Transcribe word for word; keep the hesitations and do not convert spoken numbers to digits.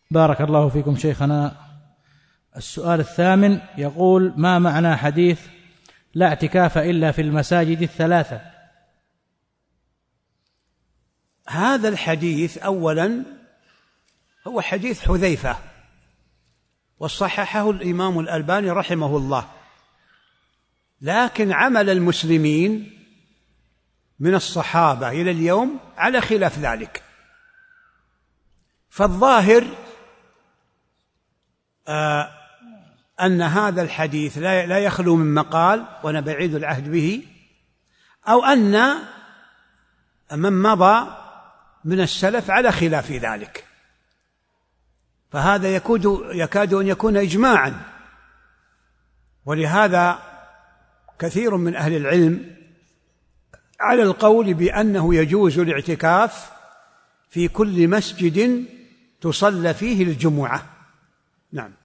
بارك الله فيكم شيخنا. السؤال الثامن يقول: ما معنى حديث لا اعتكاف إلا في المساجد الثلاثة؟ هذا الحديث أولا هو حديث حذيفة، وصححه الإمام الألباني رحمه الله، لكن عمل المسلمين من الصحابة إلى اليوم على خلاف ذلك. فالظاهر آه أن هذا الحديث لا يخلو من مقال، وأنا بعيد العهد به، أو أن من مضى من السلف على خلاف ذلك، فهذا يكاد يكاد أن يكون إجماعا. ولهذا كثير من أهل العلم على القول بأنه يجوز الاعتكاف في كل مسجد تصلى فيه الجمعة. نعم.